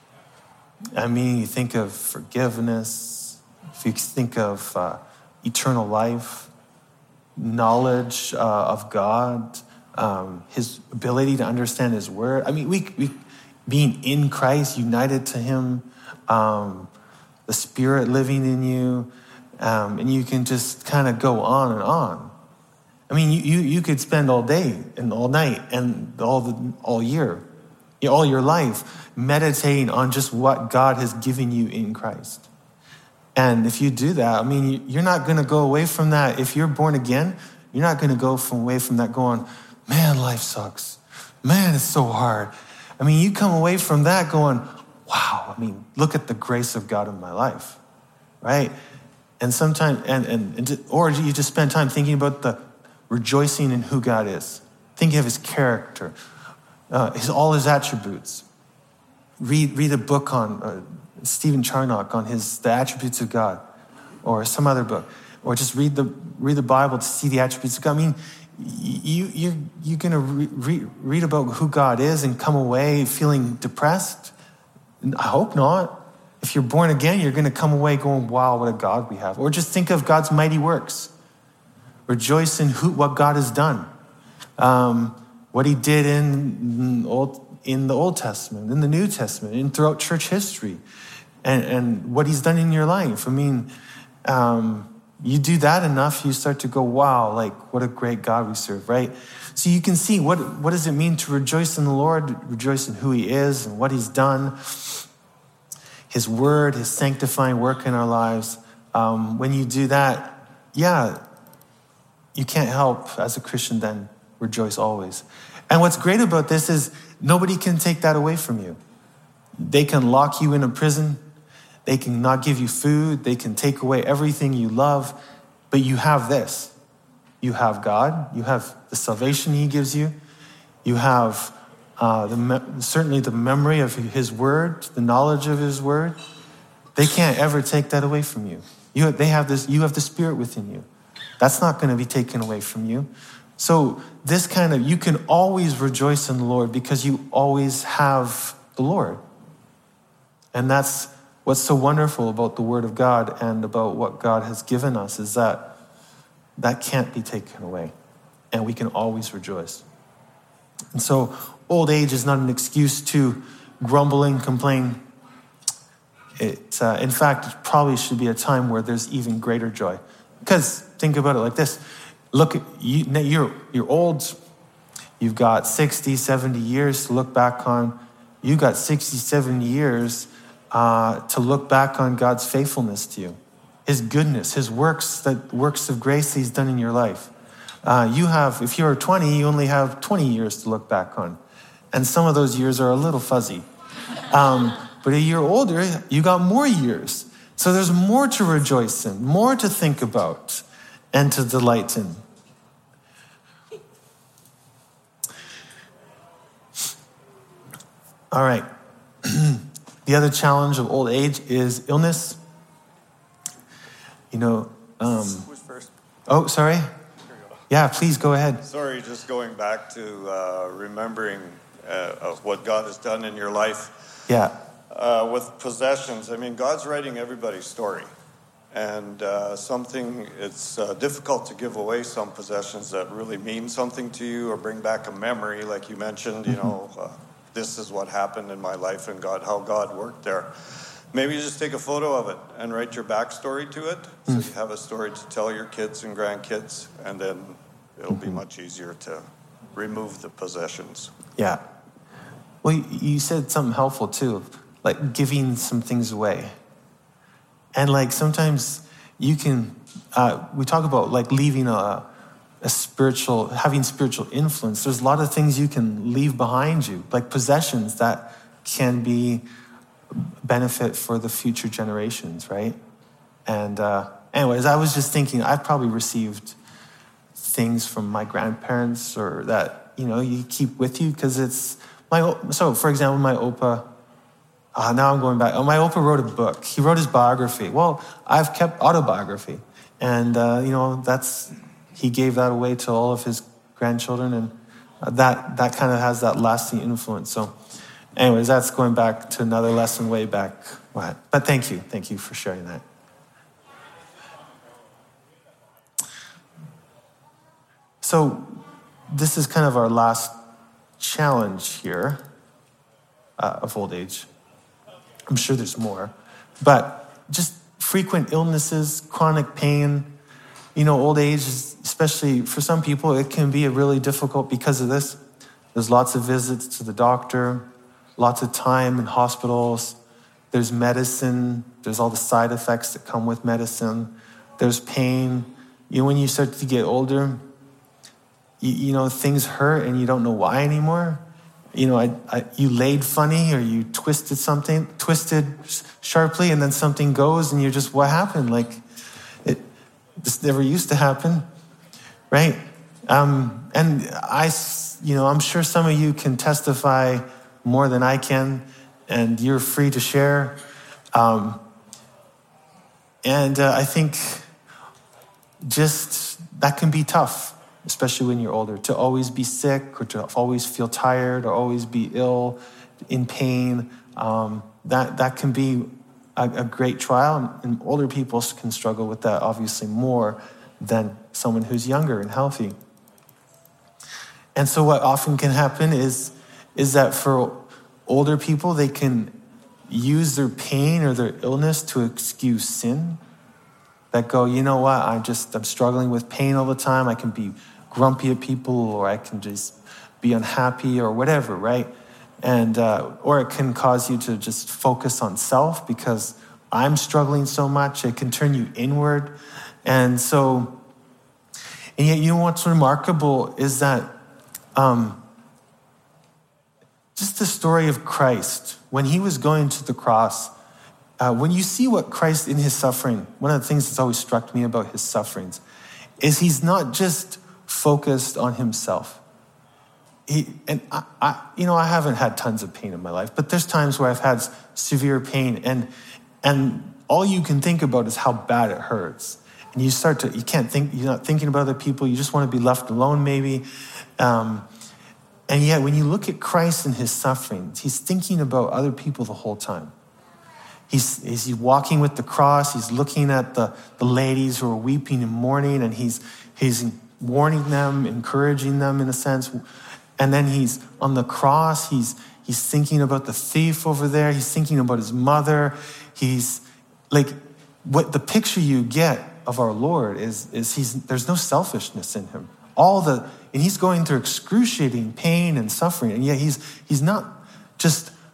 I mean, you think of forgiveness, if you think of uh, eternal life, knowledge uh, of God, um, his ability to understand his word. I mean, we, we being in Christ, united to him, um, the Spirit living in you, um, and you can just kind of go on and on. I mean, you, you, you could spend all day and all night and all the all year, all your life, meditating on just what God has given you in Christ. And if you do that, I mean, you're not going to go away from that. If you're born again, you're not going to go from away from that going, man, life sucks. Man, it's so hard. I mean, you come away from that going, wow, I mean, look at the grace of God in my life, right? And sometimes, and, and, and to, or you just spend time thinking about the rejoicing in who God is, thinking of his character, uh, his all his attributes. Read read a book on uh, Stephen Charnock on his the attributes of God, or some other book, or just read the read the Bible to see the attributes of God. I mean, you you you're gonna re, re, read about who God is and come away feeling depressed. I hope not. If you're born again, you're going to come away going, wow, what a God we have. Or just think of God's mighty works. Rejoice in who, what God has done. Um, what he did in, old, in the Old Testament, in the New Testament, and throughout church history. And, and what he's done in your life. I mean, um, you do that enough, you start to go, wow, like what a great God we serve, right? So you can see what, what does it mean to rejoice in the Lord, rejoice in who he is and what he's done. His word, his sanctifying work in our lives. Um, when you do that, yeah, you can't help as a Christian then rejoice always. And what's great about this is nobody can take that away from you. They can lock you in a prison. They can not give you food. They can take away everything you love. But you have this. You have God. You have the salvation he gives you. You have Uh, the me- certainly the memory of his word, the knowledge of his word. They can't ever take that away from you. You, they have this. You have the Spirit within you. That's not going to be taken away from you. So this kind of, you can always rejoice in the Lord because you always have the Lord. And that's what's so wonderful about the Word of God and about what God has given us is that that can't be taken away. And we can always rejoice. And so old age is not an excuse to grumble and complain. It, uh, in fact, it probably should be a time where there's even greater joy. Because think about it like this. Look, you, you're, you're old. You've got sixty, seventy years to look back on. you got sixty-seven years uh, to look back on God's faithfulness to you, his goodness, his works, that works of grace that he's done in your life. Uh, you have, if you're twenty, you only have twenty years to look back on. And some of those years are a little fuzzy. Um, but a year older, you got more years. So there's more to rejoice in, more to think about, and to delight in. All right. The other challenge of old age is illness. You know, um, Who's first? oh, sorry. Yeah, please go ahead. Sorry, just going back to uh, remembering uh, of what God has done in your life. Yeah. Uh, with possessions, I mean, God's writing everybody's story. And uh, something, it's uh, difficult to give away some possessions that really mean something to you or bring back a memory, like you mentioned, you know, uh, this is what happened in my life and God, how God worked there. Maybe you just take a photo of it and write your backstory to it, so you have a story to tell your kids and grandkids, and then it'll be much easier to remove the possessions. Yeah. Well, you said something helpful too, like giving some things away. And like sometimes you can, uh, we talk about like leaving a, a spiritual, having spiritual influence. There's a lot of things you can leave behind you, like possessions that can be benefit for the future generations, right? And uh, anyways, I was just thinking, I've probably received things from my grandparents or that, you know, you keep with you because it's, my. so for example, my Opa, uh, now I'm going back, oh, my Opa wrote a book. He wrote his biography. Well, I've kept autobiography. And, uh, you know, that's, he gave that away to all of his grandchildren, and that, that kind of has that lasting influence. So anyways, that's going back to another lesson way back. But thank you. Thank you for sharing that. So this is kind of our last challenge here uh, of old age. I'm sure there's more. But just frequent illnesses, chronic pain, you know, old age, especially for some people, it can be really difficult because of this. There's lots of visits to the doctor, lots of time in hospitals. There's medicine. There's all the side effects that come with medicine. There's pain. You know, when you start to get older, you, you know, things hurt and you don't know why anymore. You know, I, I, you laid funny or you twisted something, twisted sharply, and then something goes and you're just, what happened? Like, it this never used to happen, right? Um, and I, you know, I'm sure some of you can testify more than I can, and you're free to share. Um, and uh, I think just that can be tough, especially when you're older, to always be sick or to always feel tired or always be ill, in pain. Um, that that can be a, a great trial, and older people can struggle with that obviously more than someone who's younger and healthy. And so what often can happen is, is that for older people, they can use their pain or their illness to excuse sin. That go, you know what, I'm just, I'm struggling with pain all the time. I can be grumpy at people, or I can just be unhappy or whatever, right? And, uh, or it can cause you to just focus on self because I'm struggling so much. It can turn you inward. And so, and yet, you know what's remarkable is that um, just the story of Christ, when he was going to the cross, uh, when you see what Christ in his suffering, one of the things that's always struck me about his sufferings is he's not just focused on himself. He, and I, I, you know, I haven't had tons of pain in my life, but there's times where I've had severe pain, and and all you can think about is how bad it hurts. And you start to, you can't think, you're not thinking about other people. You just want to be left alone, maybe. Um, and yet, when you look at Christ and his sufferings, he's thinking about other people the whole time. He's, he's walking with the cross. He's looking at the, the ladies who are weeping and mourning, and he's he's warning them, encouraging them in a sense. And then he's on the cross. He's he's thinking about the thief over there. He's thinking about his mother. He's like, what the picture you get of our Lord is is he's there's no selfishness in him. All the and he's going through excruciating pain and suffering, and yet he's he's not just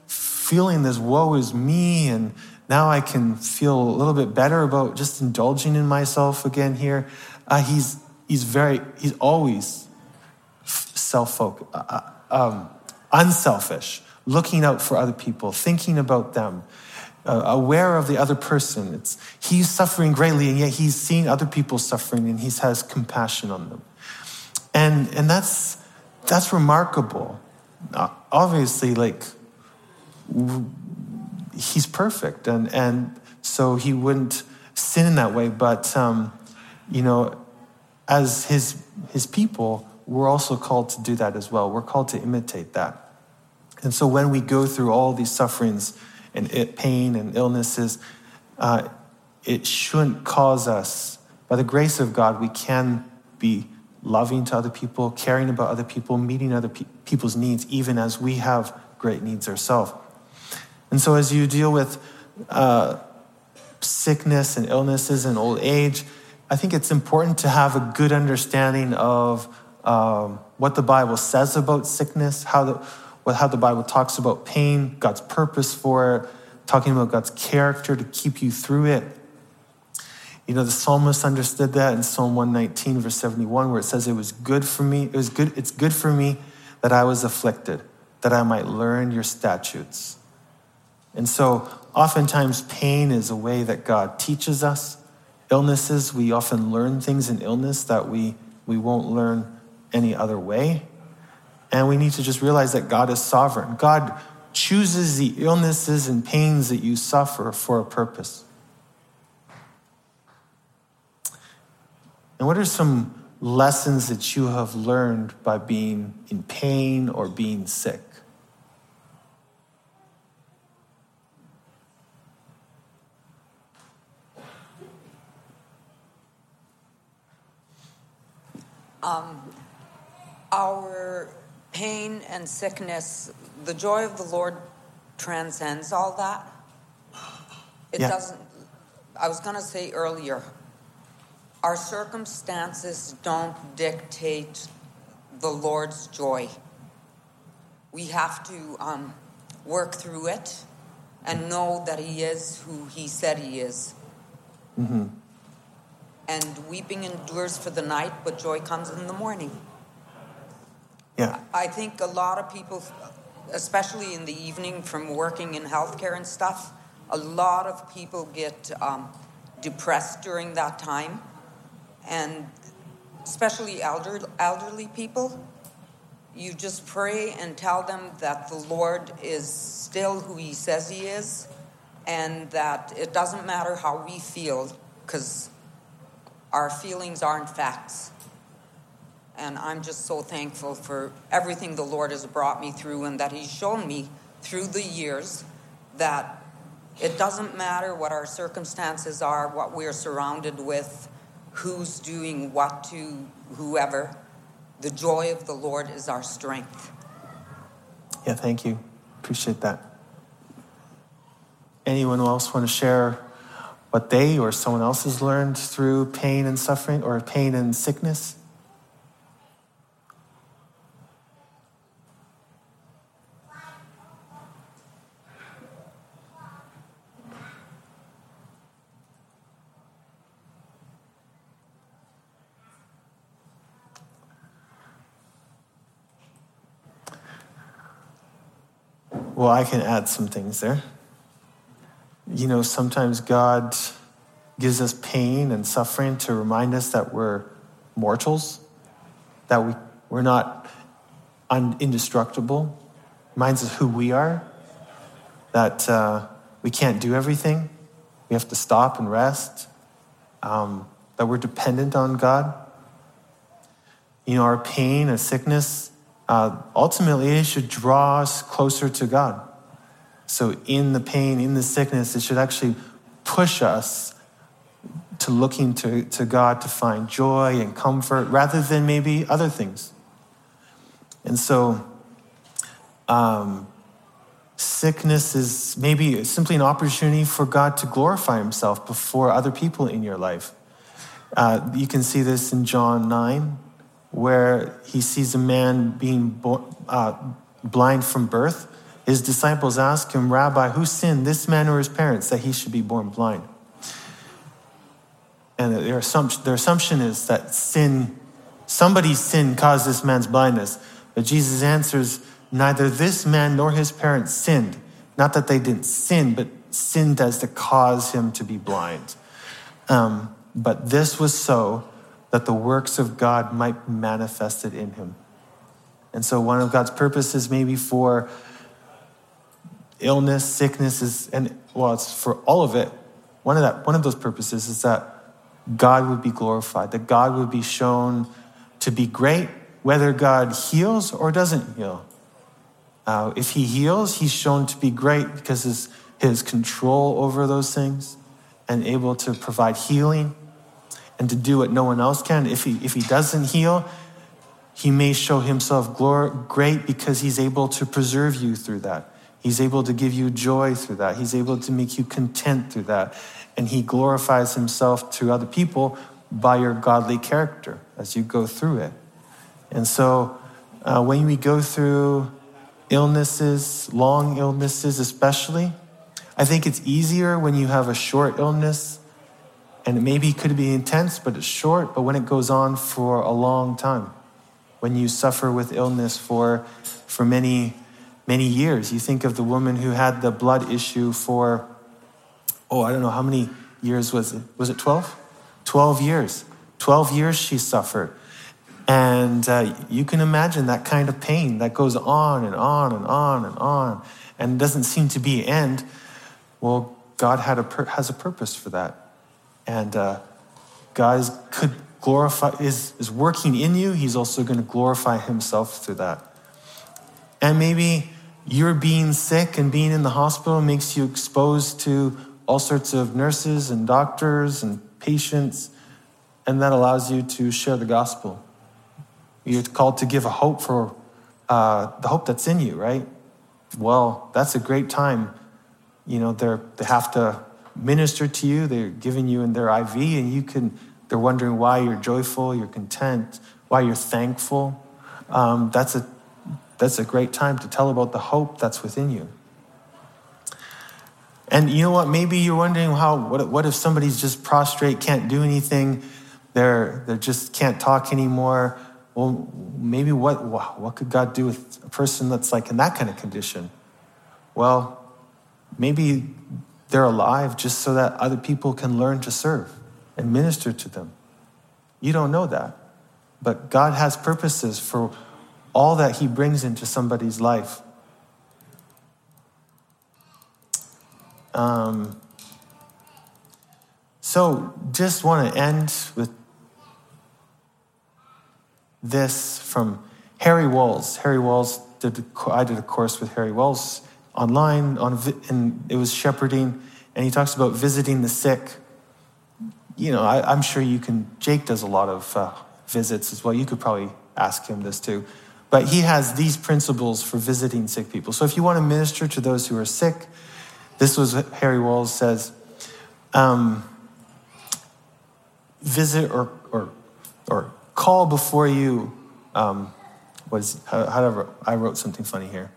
feeling this woe is me, and now I can feel a little bit better about just indulging in myself again here. Uh, he's he's very he's always self-focused, uh, um, unselfish, looking out for other people, thinking about them, uh, aware of the other person. It's he's suffering greatly, and yet he's seeing other people suffering, and he has compassion on them. And and that's that's remarkable. Uh, obviously, like w- he's perfect, and and so he wouldn't sin in that way. But um, you know, as his his people, we're also called to do that as well. We're called to imitate that. And so when we go through all these sufferings and it, pain and illnesses, uh, it shouldn't cause us. By the grace of God, we can be loving to other people, caring about other people, meeting other pe- people's needs, even as we have great needs ourselves. And so as you deal with uh, sickness and illnesses and old age, I think it's important to have a good understanding of um, what the Bible says about sickness, how the, what, how the Bible talks about pain, God's purpose for it, talking about God's character to keep you through it. You know, the psalmist understood that in Psalm one nineteen, verse seventy-one, where it says, it was good for me, it was good, it's good for me that I was afflicted, that I might learn your statutes. And so oftentimes pain is a way that God teaches us. Illnesses, we often learn things in illness that we, we won't learn any other way. And we need to just realize that God is sovereign. God chooses the illnesses and pains that you suffer for a purpose. And what are some lessons that you have learned by being in pain or being sick? Um, our pain and sickness, the joy of the Lord transcends all that. It yeah. doesn't, I was going to say earlier, our circumstances don't dictate the Lord's joy. We have to um, work through it and know that he is who he said he is. Mm-hmm. And weeping endures for the night, but joy comes in the morning. Yeah. I think a lot of people, especially in the evening from working in healthcare and stuff, a lot of people get um, depressed during that time. And especially elder, elderly people, you just pray and tell them that the Lord is still who he says he is, and that it doesn't matter how we feel, because our feelings aren't facts. And I'm just so thankful for everything the Lord has brought me through, and that he's shown me through the years that it doesn't matter what our circumstances are, what we're surrounded with, who's doing what to whoever. The joy of the Lord is our strength. Yeah, thank you. Appreciate that. Anyone else want to share what they or someone else has learned through pain and suffering, or pain and sickness? Well, I can add some things there. You know, sometimes God gives us pain and suffering to remind us that we're mortals, that we, we're not un, indestructible. Reminds us who we are, that uh, we can't do everything. We have to stop and rest, um, that we're dependent on God. You know, our pain and sickness, Uh, ultimately, it should draw us closer to God. So in the pain, in the sickness, it should actually push us to looking to, to God to find joy and comfort rather than maybe other things. And so um, sickness is maybe simply an opportunity for God to glorify himself before other people in your life. Uh, you can see this in John nine, where he sees a man being bo- uh, blind from birth. his disciples ask him, Rabbi, who sinned, this man or his parents, that he should be born blind? And their assumption, their assumption is that sin, somebody's sin caused this man's blindness. But Jesus answers, neither this man nor his parents sinned. Not that they didn't sin, but sinned as to cause him to be blind. Um, but this was so that the works of God might be manifested in him. And so one of God's purposes maybe for illness, sickness is, and well, it's for all of it. One of that, one of those purposes is that God would be glorified, that God would be shown to be great, whether God heals or doesn't heal. Uh, if he heals, he's shown to be great because his, his control over those things and able to provide healing and to do what no one else can. If he, if he doesn't heal, he may show himself glor- great because he's able to preserve you through that. He's able to give you joy through that. He's able to make you content through that. And he glorifies himself to other people by your godly character as you go through it. And so uh, when we go through illnesses, long illnesses especially, I think it's easier when you have a short illness, and it maybe could be intense, but it's short, but when it goes on for a long time, when you suffer with illness for for many, many years. You think of the woman who had the blood issue for, oh, I don't know, how many years was it? Was it twelve? twelve years. twelve years she suffered. And uh, you can imagine that kind of pain that goes on and on and on and on and doesn't seem to be an end. Well, God had a pur- has a purpose for that. And uh, God is, could glorify, is, is working in you. He's also going to glorify himself through that. And maybe you're being sick and being in the hospital makes you exposed to all sorts of nurses and doctors and patients, and that allows you to share the gospel. You're called to give a hope for uh, the hope that's in you, right? Well, that's a great time. You know, they're, they have to minister to you. They're giving you in their I V, and you can. They're wondering why you're joyful, you're content, why you're thankful. Um, that's a that's a great time to tell about the hope that's within you. And you know what? Maybe you're wondering how. What, what if somebody's just prostrate, can't do anything? They're they just can't talk anymore. Well, maybe what what could God do with a person that's like in that kind of condition? Well, maybe they're alive just so that other people can learn to serve and minister to them. You don't know that. But God has purposes for all that he brings into somebody's life. Um, so just want to end with this from Harry Walls. Harry Walls did a, I did a course with Harry Walls online on, and it was shepherding, and he talks about visiting the sick. You know, I, I'm sure you can. Jake does a lot of uh, visits as well. You could probably ask him this too, but he has these principles for visiting sick people. So if you want to minister to those who are sick, this was what Harry Walls says: um, visit or or or. Call before you, um, was, however, I wrote something funny here.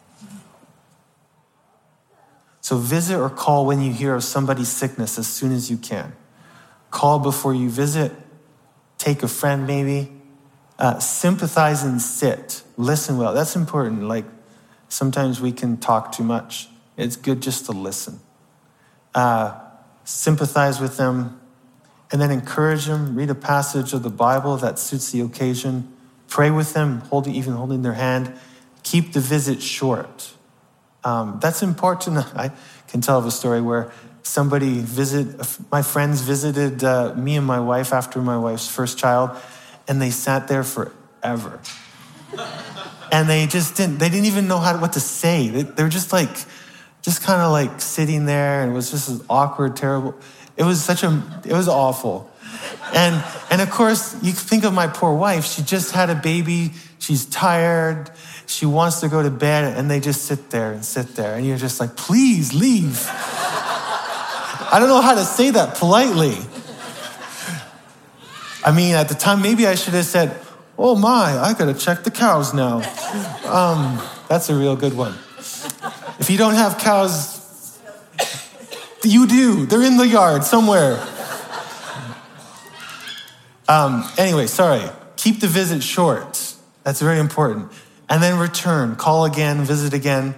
So visit or call when you hear of somebody's sickness as soon as you can. Call before you visit. Take a friend maybe. Uh, sympathize and sit. Listen well. That's important. Like sometimes we can talk too much. It's good just to listen. Uh, sympathize with them. And then encourage them, read a passage of the Bible that suits the occasion. Pray with them, holding, even holding their hand. Keep the visit short. Um, that's important. I can tell of a story where somebody visit, my friends visited uh, me and my wife after my wife's first child, and they sat there forever. And they just didn't, they didn't even know how what to say. They, they were just like, just kind of like sitting there, and it was just awkward, terrible. It was such a, it was awful. And and of course, you think of my poor wife. She just had a baby. She's tired. She wants to go to bed, and they just sit there and sit there. And you're just like, please leave. I don't know how to say that politely. I mean, at the time, maybe I should have said, oh my, I gotta check the cows now. Um, that's a real good one. If you don't have cows, you do. They're in the yard somewhere. Um, anyway, sorry. Keep the visit short. That's very important. And then return. Call again, visit again.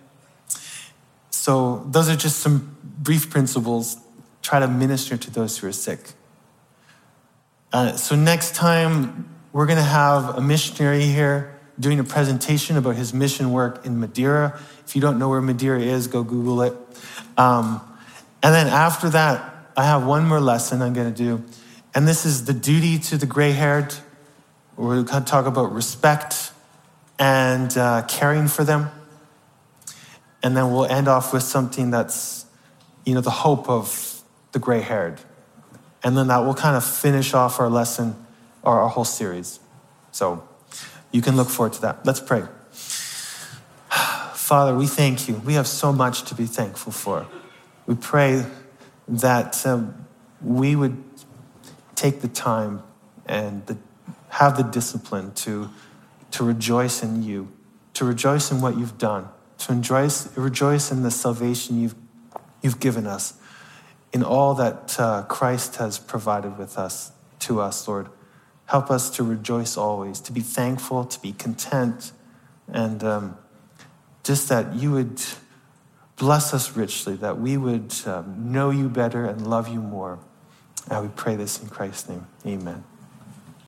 So those are just some brief principles. Try to minister to those who are sick. Uh, so next time, we're going to have a missionary here doing a presentation about his mission work in Madeira. If you don't know where Madeira is, go Google it. Um, and then after that, I have one more lesson I'm going to do. And this is the duty to the gray-haired. We're going to talk about respect and uh, caring for them. And then we'll end off with something that's, you know, the hope of the gray-haired. And then that will kind of finish off our lesson or our whole series. So you can look forward to that. Let's pray. Father, we thank you. We have so much to be thankful for. We pray that um, we would take the time and the, have the discipline to, to rejoice in you, to rejoice in what you've done, to rejoice, rejoice in the salvation you've, you've given us, in all that uh, Christ has provided with us, to us, Lord. Help us to rejoice always, to be thankful, to be content, and um, just that you would bless us richly, that we would um, know you better and love you more. And we pray this in Christ's name. Amen.